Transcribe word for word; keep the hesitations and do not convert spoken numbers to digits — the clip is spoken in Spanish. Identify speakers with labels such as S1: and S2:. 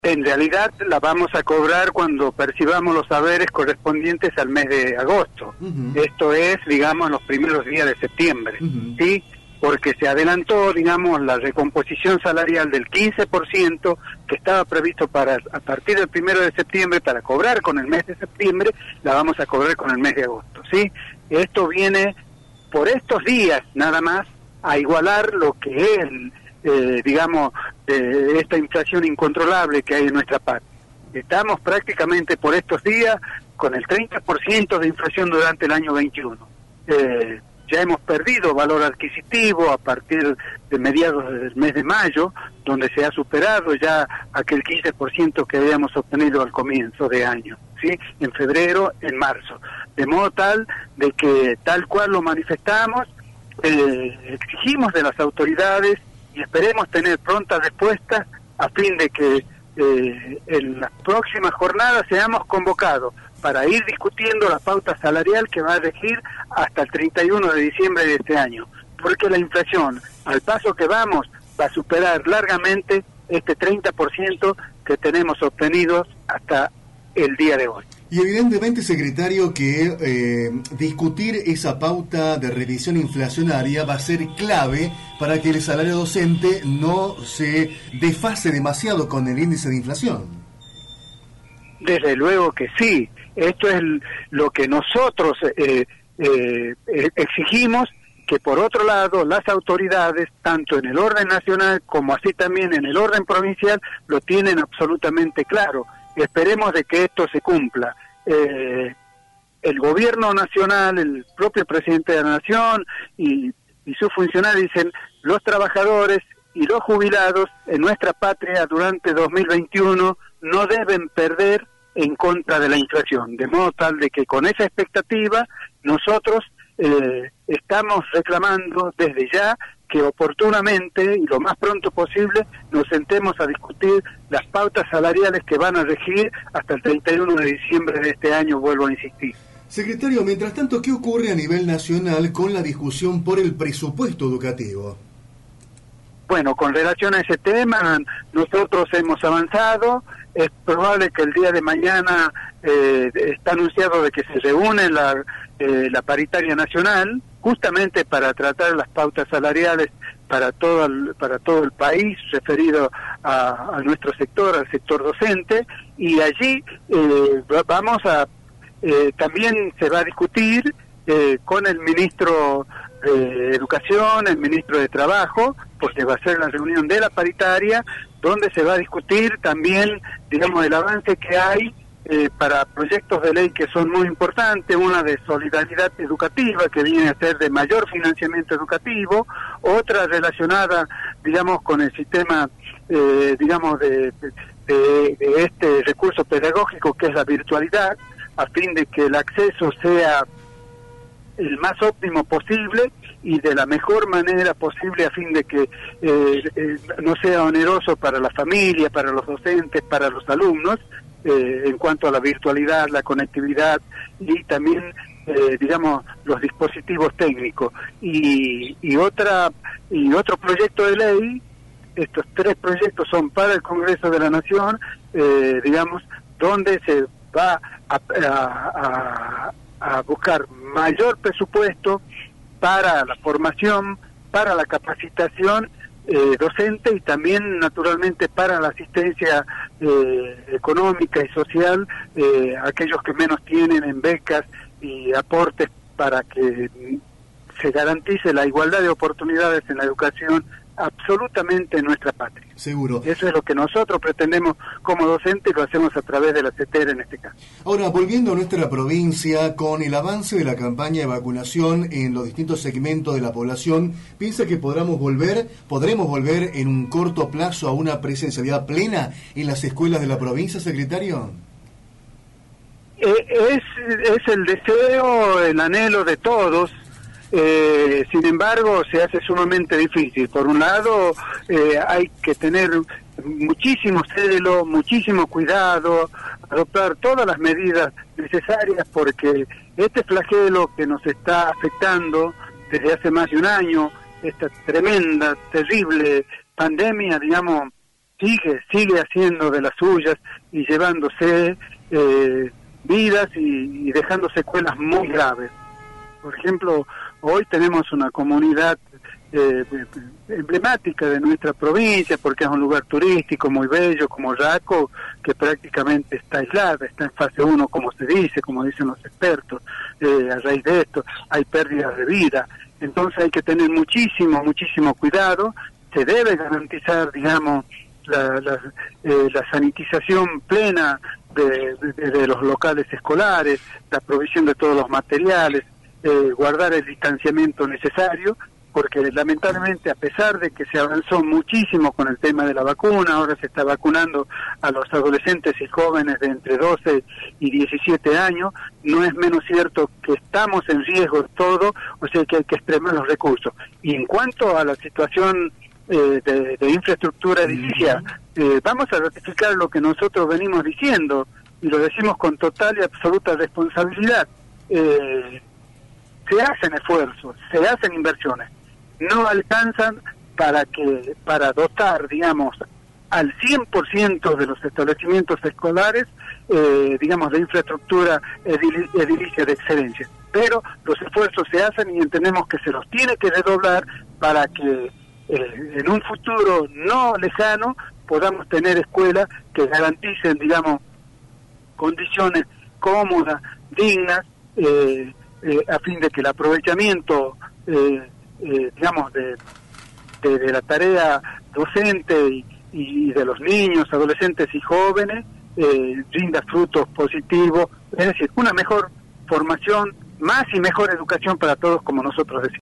S1: En realidad la vamos a cobrar cuando percibamos los haberes correspondientes al mes de agosto. Uh-huh. Esto es, digamos, los primeros días de septiembre, uh-huh. ¿sí? Porque se adelantó, digamos, la recomposición salarial del quince por ciento que estaba previsto para a partir del primero de septiembre para cobrar con el mes de septiembre, la vamos a cobrar con el mes de agosto, ¿sí? Esto viene por estos días nada más a igualar lo que es, eh, digamos, eh, esta inflación incontrolable que hay en nuestra patria. Estamos prácticamente por estos días con el treinta por ciento de inflación durante el año veintiuno. Eh, ya hemos perdido valor adquisitivo a partir de mediados del mes de mayo, donde se ha superado ya aquel quince por ciento que habíamos obtenido al comienzo de año, ¿sí? En febrero, en marzo. De modo tal de que, tal cual lo manifestamos, eh, exigimos de las autoridades y esperemos tener prontas respuestas a fin de que eh, en las próximas jornadas seamos convocados para ir discutiendo la pauta salarial que va a regir hasta el treinta y uno de diciembre de este año, porque la inflación, al paso que vamos, va a superar largamente este treinta por ciento que tenemos obtenidos hasta el día de hoy.
S2: Y evidentemente, secretario, que eh, discutir esa pauta de revisión inflacionaria va a ser clave para que el salario docente no se desfase demasiado con el índice de inflación.
S1: Desde luego que sí. Esto es lo que nosotros eh, eh, exigimos, que por otro lado las autoridades, tanto en el orden nacional como así también en el orden provincial, lo tienen absolutamente claro. Esperemos de que esto se cumpla. Eh, el gobierno nacional, el propio presidente de la nación y, y sus funcionarios dicen, los trabajadores y los jubilados en nuestra patria durante dos mil veintiuno no deben perder en contra de la inflación, de modo tal de que con esa expectativa nosotros eh, estamos reclamando desde ya que oportunamente y lo más pronto posible nos sentemos a discutir las pautas salariales que van a regir hasta el treinta y uno de diciembre de este año, vuelvo a insistir.
S2: Secretario, mientras tanto, ¿qué ocurre a nivel nacional con la discusión por el presupuesto educativo?
S1: Bueno, con relación a ese tema, nosotros hemos avanzado. Es probable que el día de mañana eh, está anunciado de que se reúne la, eh, la paritaria nacional, justamente para tratar las pautas salariales para todo el, para todo el país, referido a, a nuestro sector, al sector docente, y allí eh, vamos a, eh, también se va a discutir eh, con el ministro de Educación, el ministro de Trabajo, porque va a ser la reunión de la paritaria, donde se va a discutir también, digamos, el avance que hay eh, para proyectos de ley que son muy importantes, una de solidaridad educativa, que viene a ser de mayor financiamiento educativo, otra relacionada, digamos, con el sistema, eh, digamos, de, de, de este recurso pedagógico que es la virtualidad, a fin de que el acceso sea el más óptimo posible y de la mejor manera posible, a fin de que eh, eh, no sea oneroso para la familia, para los docentes, para los alumnos, eh, en cuanto a la virtualidad, la conectividad y también, eh, digamos, los dispositivos técnicos. Y, y otra y otro proyecto de ley, estos tres proyectos son para el Congreso de la Nación, eh, digamos, donde se va a, a, a, a buscar mayor presupuesto para la formación, para la capacitación eh, docente y también naturalmente para la asistencia eh, económica y social, eh, aquellos que menos tienen en becas y aportes para que se garantice la igualdad de oportunidades en la educación absolutamente en nuestra patria.
S2: Seguro.
S1: Eso es lo que nosotros pretendemos como docentes y lo hacemos a través de la CETERA en este caso.
S2: Ahora, volviendo a nuestra provincia, con el avance de la campaña de vacunación en los distintos segmentos de la población, ¿piensa que podremos volver, podremos volver en un corto plazo a una presencialidad plena en las escuelas de la provincia, secretario?
S1: Eh, es, es el deseo, el anhelo de todos. Eh, sin embargo, se hace sumamente difícil. Por un lado, eh, hay que tener muchísimo celo, muchísimo cuidado, adoptar todas las medidas necesarias, porque este flagelo que nos está afectando desde hace más de un año, esta tremenda, terrible pandemia, digamos, sigue, sigue haciendo de las suyas y llevándose eh, vidas y, y dejando secuelas muy graves. Por ejemplo, hoy tenemos una comunidad eh, emblemática de nuestra provincia, porque es un lugar turístico muy bello, como Raco, que prácticamente está aislada, está en fase uno, como se dice, como dicen los expertos. Eh, a raíz de esto hay pérdidas de vida. Entonces hay que tener muchísimo, muchísimo cuidado. Se debe garantizar, digamos, la, la, eh, la sanitización plena de, de, de los locales escolares, la provisión de todos los materiales, eh, guardar el distanciamiento necesario, porque lamentablemente, a pesar de que se avanzó muchísimo con el tema de la vacuna, ahora se está vacunando a los adolescentes y jóvenes de entre doce y diecisiete años, no es menos cierto que estamos en riesgo todo, o sea que hay que extremar los recursos. Y en cuanto a la situación eh, de, de infraestructura edilicia, eh, vamos a ratificar lo que nosotros venimos diciendo, y lo decimos con total y absoluta responsabilidad. Eh, se hacen esfuerzos, se hacen inversiones, no alcanzan para que para dotar, digamos, al cien por ciento de los establecimientos escolares, eh, digamos, de infraestructura edil edilicia de excelencia. Pero los esfuerzos se hacen y entendemos que se los tiene que redoblar para que eh, en un futuro no lejano podamos tener escuelas que garanticen, digamos, condiciones cómodas, dignas, eh, eh, a fin de que el aprovechamiento eh, Eh, digamos, de, de, de la tarea docente y, y de los niños, adolescentes y jóvenes, eh, rinda frutos positivos, es decir, una mejor formación, más y mejor educación para todos, como nosotros decimos.